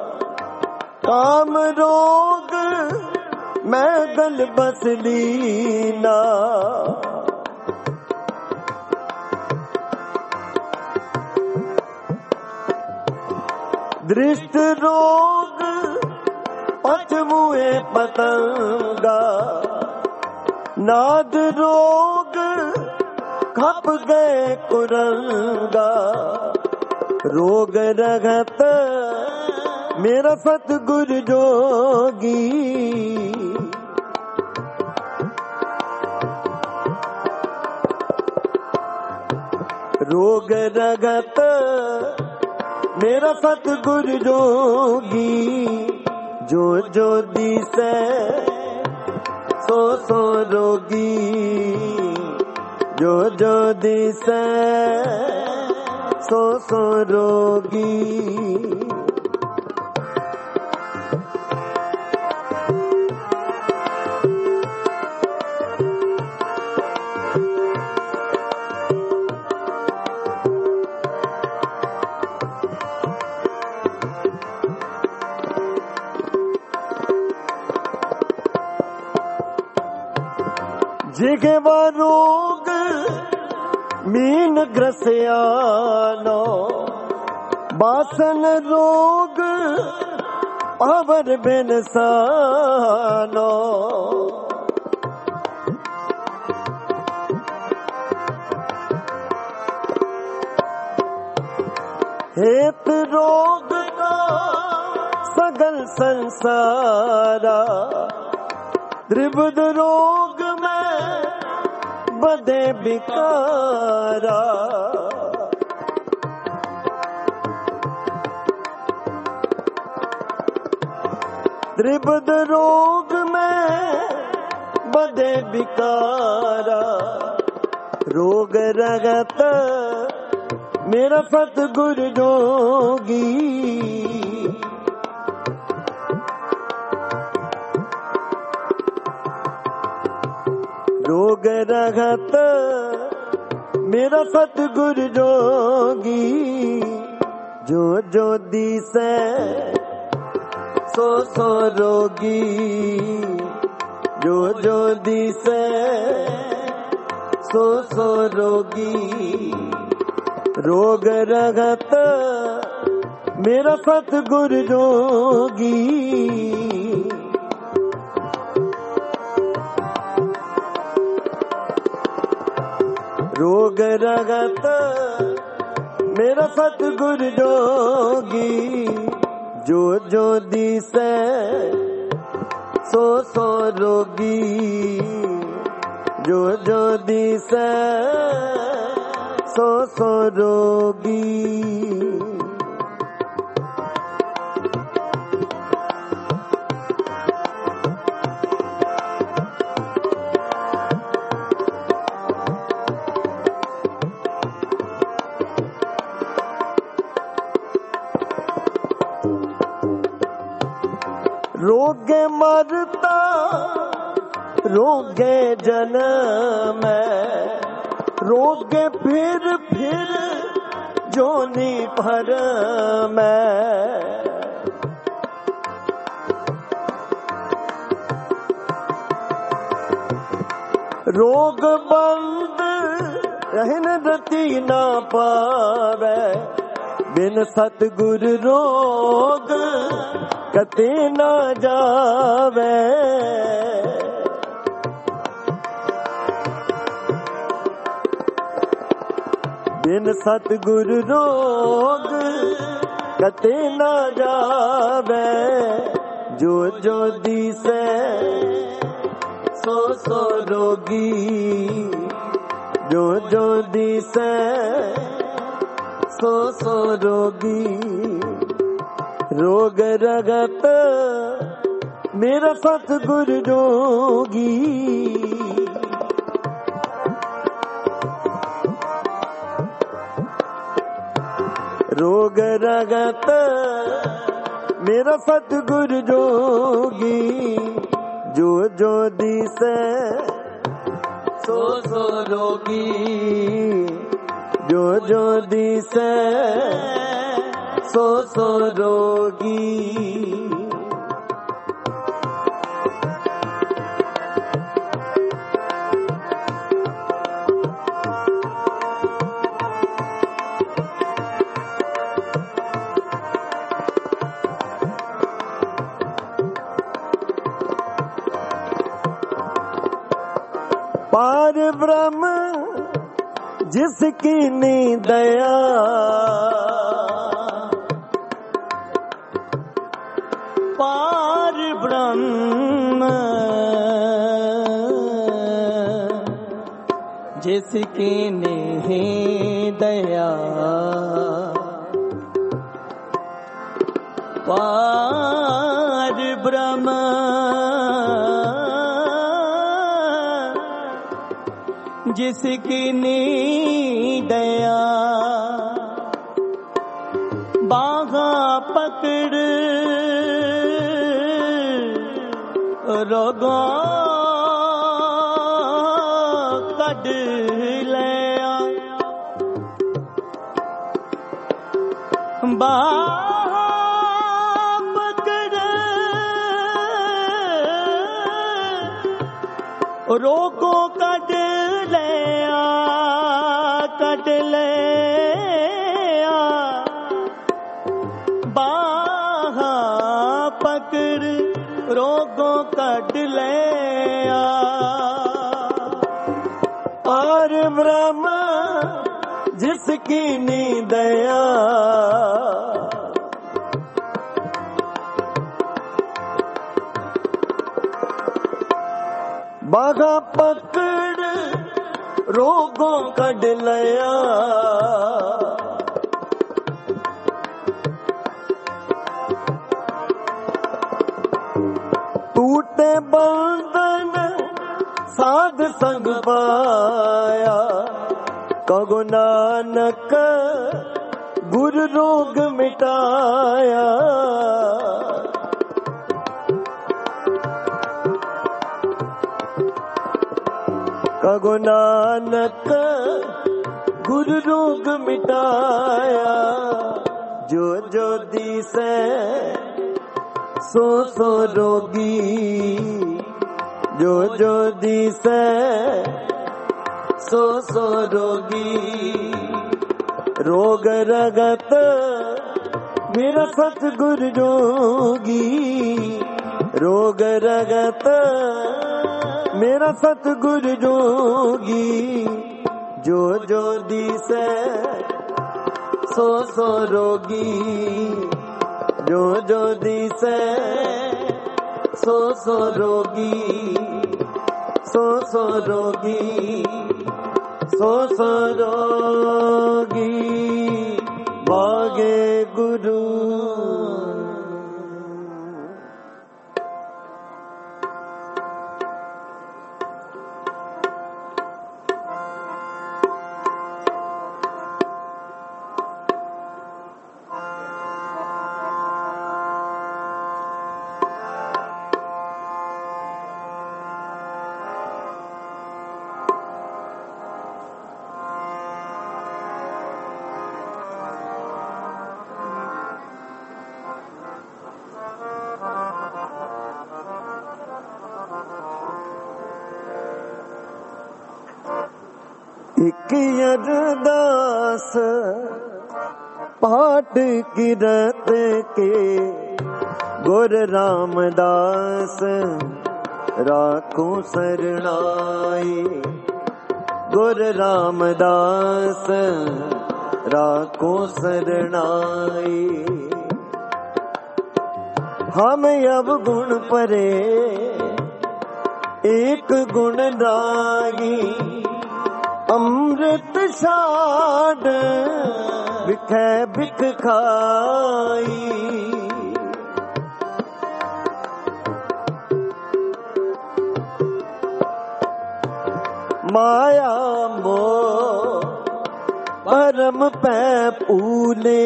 काम रोग मैं गल बस लीना। दृष्ट रोग पचमुए पतंगा। नाद रोग खप गए कुरंगा। रोग रगत मेरा सतगुरु जोगी। रोग रगत मेरा सतगुरु जोगी। जो जो दिसे सो सो रोगी, जो जो दिसे सो सो रोगी। जिगवा रोग मीन ग्रस्यानो। बासन रोग पावर बेनसानो। हेत रोग का सगल संसारा। त्रिबुध रोग में बदे बिकारा। त्रिबुध रोग में बदे बिकारा। रोग रगत मेरा सतगुरु जोगी। रोग रगत मेरा सतगुरु जोगी। जो जो दिसे सो सो रोगी, जो जो दिसे सो सो रोगी। रोग रगत मेरा सतगुरु जोगी। रोग रगत मेरा सतगुर जोगी, जो जो दिसै सो सो रोगी, जो जो दिसै सो सो रोगी। रोगे मरता रोगे जन्म, रोगे फिर फिर जोनी भर में। रोग बंद रहन रति ना पावे, बिन सतगुर रोग कते न जावे। बिन सतगुर रोग कते न जावे, जो जो दिसै सो सो रोगी, जो जो दिसै सो सो रोगी। रोग रगत मेरा सतगुर जोगी, रोग रगत मेरा सतगुर जोगी, जो जो दिसै सो सो रोगी, जो जो दिसै सो सो रोगी। पार ब्रह्म जिसकी नी दया, पार ब्रह्म जिसकी नहीं दया, पार ब्रह्म जिसकी नहीं दया, बागा पकड़ रोगों कढ लिया, बागा पकड़ रोगों कढ लिया, कढ लिया, बागा पकड़ रोगों कढ लिया। पार ब्रह्म जिसकी नी दया, बागा पकड़ रोगों कढ लिया, टूटे बंधन साध संग पाया, कगो नानक गुर रोग मिटाया। कगो नानक गुर रोग मिटाया, जो जो दिसै सो सो रोगी, जो जो दिसै सो सो रोगी। रोग रगत मेरा सतगुर जोगी, रोग रगत मेरा सतगुर जोगी, जो जो दिसै सो सो रोगी, जो जो दिसे सो सो रोगी, सो सो रोगी, सो सो रोगी मागे गुरु। एक अरदास पाठ किरत के गुर रामदास राखो सरनाई, गुर रामदास राखो सरनाई। हम अब गुण परे एक गुण रागी, अमृत साड बिखै बिख खाई। माया मोह परम पै पूले,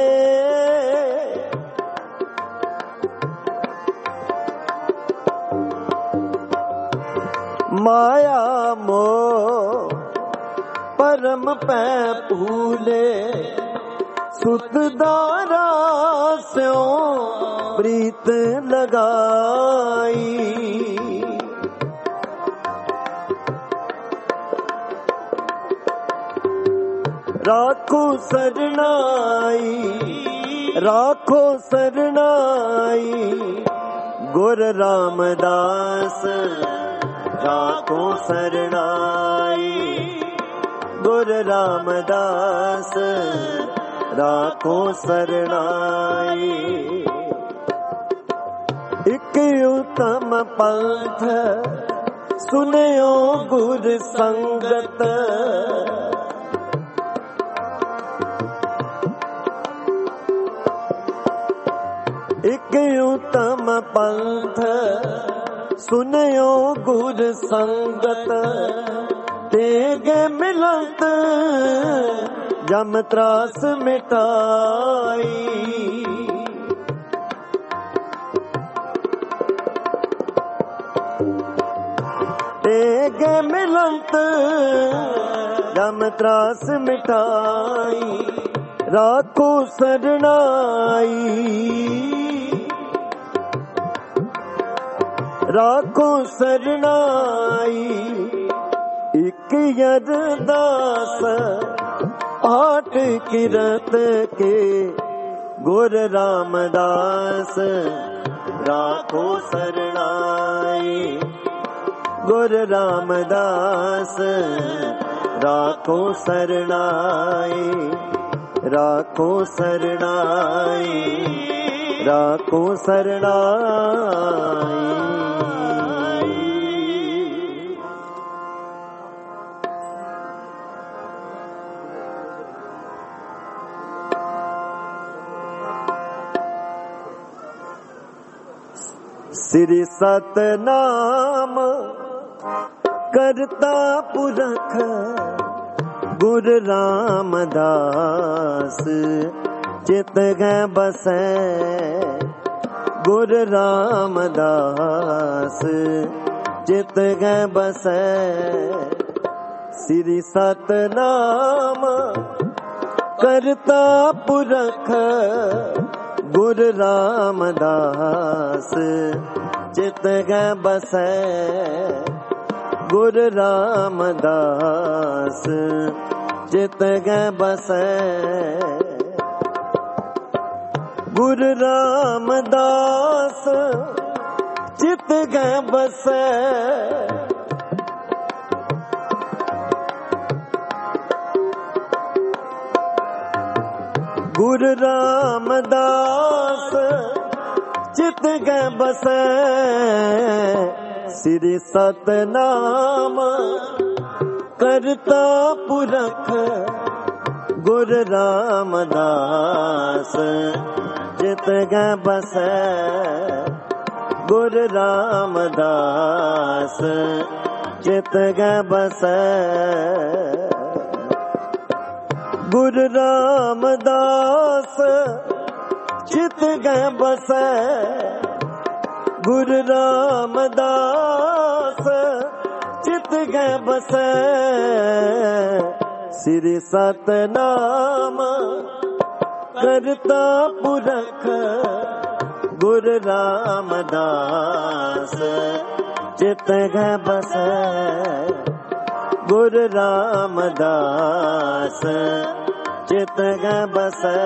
माया मोह परम पै भूले, सुतदारा स्यों प्रीत लगाई। राखो सरनाई, राखो सरनाई, गुर रामदास राखो सरनाई, गुर रामदास राखो सरनाई। एक उत्तम पंथ सुनियो गुर संगत, एक उत्तम पंथ सुनियो गुर संगत, तेग मिलत जम त्रास मिटाई। तेग मिलत जम त्रास मिटाई, राखो सरनाई, राखो सरनाई। एक अरदास पाठ किरत के गुर रामदास राखो सरनाई, गुर रामदास राखो सरनाई, राखो सरनाई, राखो सरनाई। श्री सतनाम करता पुरख गुर रामदास, चित गै बसै गुर रामदास, चित गै बसै। श्री सतनाम करता पुरख गुर रामदास, चित गै बसै गुर रामदास, चित गै बसै। गुर रामदास चित गै बसै, गुरु रामदास चित गए बसै श्री सतनाम करता पुरख गुरु रामदास चित गए बसै गुरु रामदास चित गए बसै गुरु रामदास चित गए बसै गुरु रामदास चित गए बसै श्री सतनाम करता पुरख गुरु रामदास चित गए बसै गुरु रामदास चित गए बसै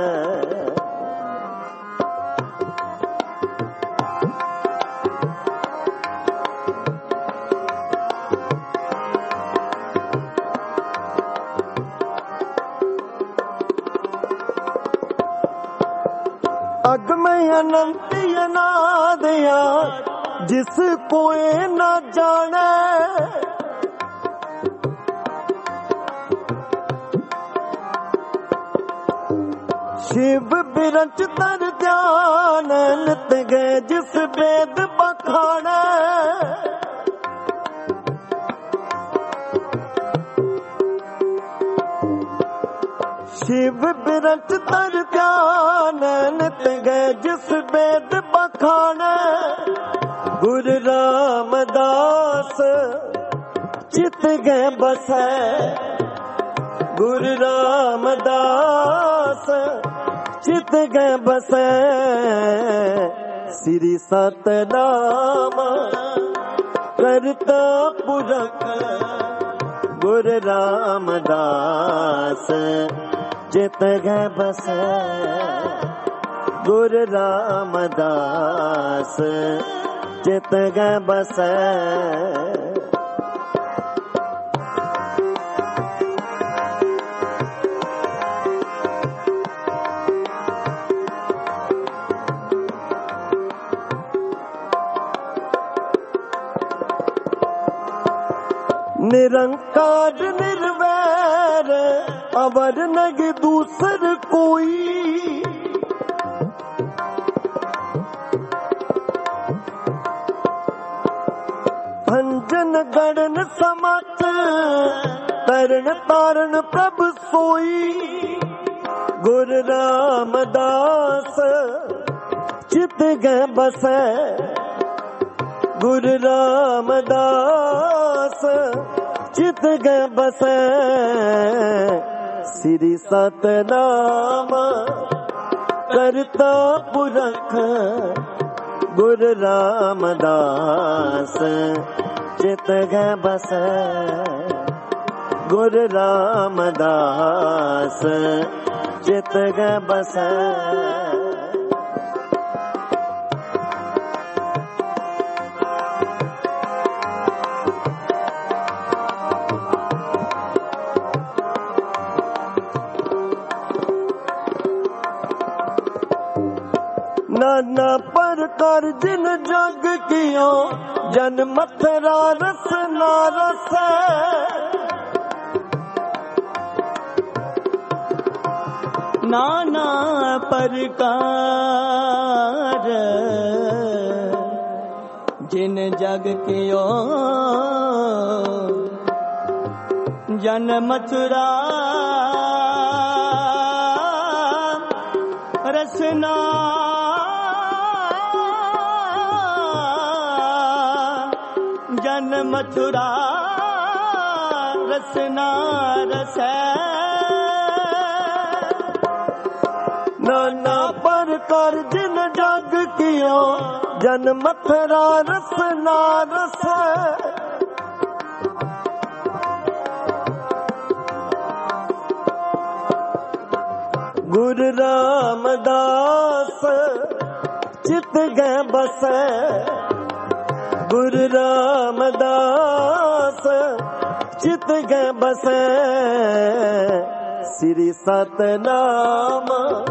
अगमय अनंत अनादया जिस कोई न जाने शिव बिरच तर ध्यान नित गए जिस वेद बखाने शिव बिरच तर ध्यान नित गए जिस वेद बखाने गुरु रामदास चित गए बसै गुरु रामदास चित गए बसै श्री सतनाम करता पुरख गुरु रामदास चित गए बसै गुरु रामदास चित गए बसै निरंकार निर्वैर अवर नग दूसर कोई भंजन गणन समत तरण तारण प्रभ सोई गुरु रामदास चित गए बसै गुरु रामदास चित गए बसै श्री सतनाम करता पुरख गुरु रामदास चित गए बसै गुरु रामदास चित गए बसै नाना प्रकार जिन जग कियो जन मथुरा रस नारस नाना प्रकार जिन जग कियो जन मथुरा रसना जन मथुरा रसना रसै नाना प्रकार जिन जग कियो जन मथुरा रसना रसै गुरु रामदास चित गए बसै गुरु रामदास चित गए बसै ਸ੍ਰੀ ਸਤਨਾਮ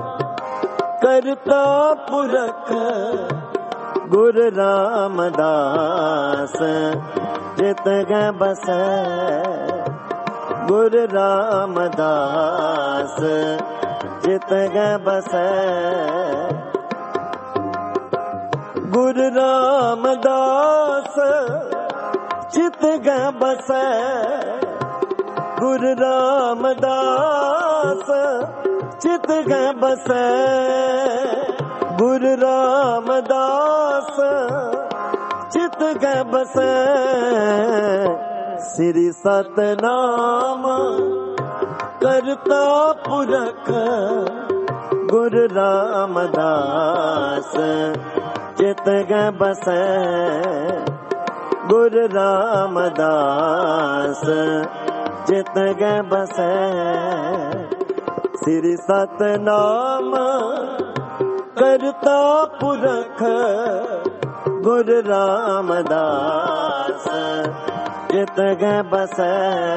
ਕਰਤਾ ਪੁਰਖ ਗੁਰ ਰਾਮਦਾਸ ਚਿਤ ਗੈ ਬਸੈ ਗੁਰ ਰਾਮਦਾਸ ਚਿਤ ਗੈ ਬਸੈ ਗੁਰ ਰਾਮਦਾਸ ਚਿਤ ਗੈ ਬਸੈ ਗੁਰ ਰਾਮਦਾਸ ਚਿਤ ਗੈ ਬਸੈ ਗੁਰ ਰਾਮਦਾਸ ਚਿਤ ਗੈ ਬਸੈ ਸ੍ਰੀ ਸਤਨਾਮ ਕਰਤਾ ਪੁਰਖ ਗੁਰ ਰਾਮਦਾਸ ਚਿਤ ਗੈ ਬਸੈ ਗੁਰ ਰਾਮਦਾਸ ਚਿਤ ਗੈ ਬਸੈ ਸ੍ਰੀ ਸਤਨਾਮ ਕਰਤਾ ਪੁਰਖ ਗੁਰ ਰਾਮਦਾਸ ਚਿਤ ਗੈ ਬਸੈ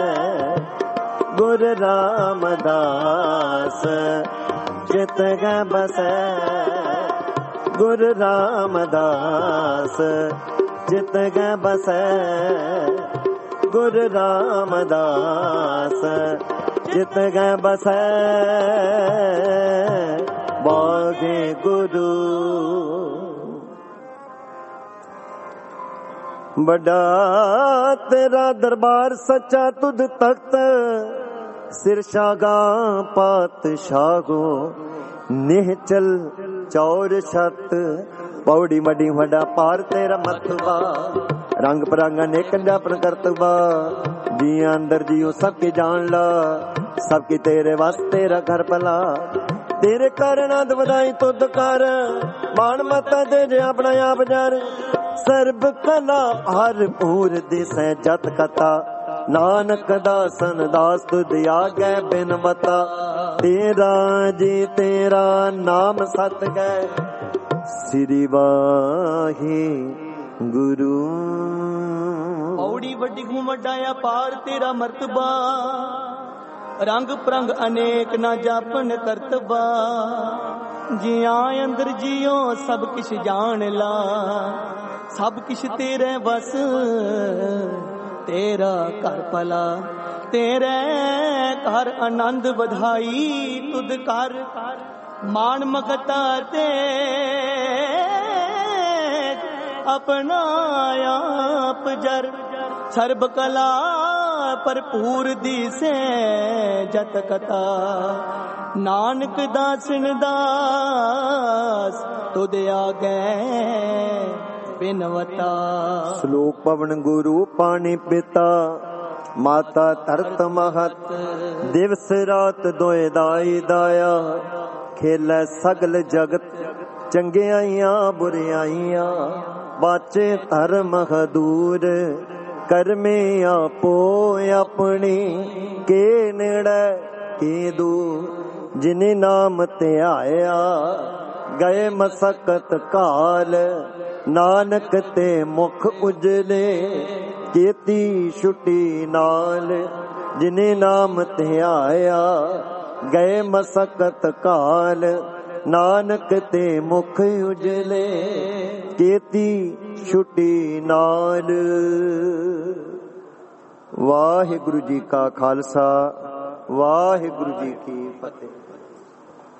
ਗੁਰ ਰਾਮਦਾਸ ਚਿਤ ਗੈ ਬਸੈ ਗੁਰ ਰਾਮਦਾਸ ਚਿਤ ਗੈ ਬਸੈ ਗੁਰ ਰਾਮਦਾਸ ਚਿਤ ਗੈ ਬਸੈ ਵਾਹਿਗੁਰੂ। ਵੱਡਾ ਤੇਰਾ ਦਰਬਾਰ ਸੱਚਾ ਤੁਧ ਤਖਤ ਸਿਰ ਸ਼ਾਗਾ ਪਾਤਸ਼ਾਹੋ ਨਿਹਚਲ ਚੌਰ ਛਤ ਪੌੜੀ ਮੜੀ ਵੱਡਾ ਪਾਰ ਤੇਰਾ ਮਤਬਾ ਰੰਗ ਪਰਾਂਗਾ ਨੇ ਕੰਡਾ ਆਪਣ ਕਰਤਬਾ ਜੀ ਅੰਦਰ ਜੀਓ ਸਭ ਕੇ ਜਾਣ ਲਾ ਸਭ ਕੀ ਤੇਰੇ ਵਾਸਤੇ ਤੇਰਾ ਘਰ ਭਲਾ ਤੇਰੇ ਕਾਰਨ ਅਦ ਵਧਾਈ ਤੁਧ ਕਰ ਮਾਣ ਮਤਾ ਦੇ ਜੇ ਆਪਣਾ ਆਪ ਜਰ ਸਰਬ ਕਲਾ ਹਰ ਪੂਰ ਦਿਸੈ ਜਤ ਕਥਾ ਨਾਨਕ ਦਾਸਨ ਦਾਸ ਤੁਧ ਆਗੈ ਬਿਨ ਮਤਾ ਤੇਰਾ ਜੀ ਤੇਰਾ ਨਾਮ ਸਤ ਗੈ ਸ੍ਰੀ ਵਾਹਿਗੁਰੂ। ਔੜੀ ਵੱਡੀ ਹੂੰ ਵੱਡਾ ਅਪਾਰ ਤੇਰਾ ਮਰਤਬਾ ਰੰਗ ਪ੍ਰੰਗ ਅਨੇਕ ਨਾ ਜਾਪਨ ਕਰਤਬਾ ਜਿਆਂ ਅੰਦਰ ਜੀਓ ਸਭ ਕਿਛ ਜਾਣ ਲਾ ਸਭ ਕਿਛ ਤੇਰੇ ਵਸ ਤੇਰਾ ਘਰ ਭਲਾ ਤੇਰੇ ਘਰ ਆਨੰਦ ਵਧਾਈ ਤੁਧ ਕਰ ਮਾਣ ਮਗਤਾ ਤੇ ਆਪਣਾ ਆਪ ਜਰ ਸਰਬ ਕਲਾ ਭਰਪੂਰ ਦੀਸੈ ਜਤ ਕਥਾ ਨਾਨਕ ਦਾਸਨ ਦਾਸ ਤੁਧ ਆਗੈ ਬਿਨਵਤਾ। ਸ਼ਲੋਕ ਪਵਨ ਗੁਰੂ ਪਾਣੀ ਪਿਤਾ ਮਾਤਾ ਧਰਤ ਮਹਤ ਦਿਵਸ ਰਾਤ ਦੋਏ ਦਾਈ ਦਾਇਆ ਖੇਲੇ ਸਗਲ ਜਗਤ ਚੰਗਿਆਈਆਂ ਬੁਰਿਆਈਆਂ ਬਾਚੇ ਧਰਮ ਹਦੂਰ ਕਰਮੇ ਆਪੋ ਆਪਣੀ ਕੇ ਨੇੜੇ ਕੇ ਦੂਰ ਜਿਨੇ ਨਾਮ ਧਿਆਇਆ ਗਏ ਮਸਕਤ ਕਾਲ ਨਾਨਕ ਤੇ ਮੁਖ ਉਜਲੇ ਕੀਤੀ ਛੁੱਟੀ ਨਾਲ ਜਿਨੇ ਨਾਮ ਧਿਆਇਆ ਗਏ ਮਸਕਤ ਕਾਲ ਨਾਨਕ ਤੇ ਮੁਖ ਉਜਲੇ ਕੀਤੀ ਛੁੱਟੀ ਨਾਲ। ਵਾਹਿਗੁਰੂ ਜੀ ਕਾ ਖਾਲਸਾ ਵਾਹਿਗੁਰੂ ਜੀ ਕੀ ਫਤਿਹ।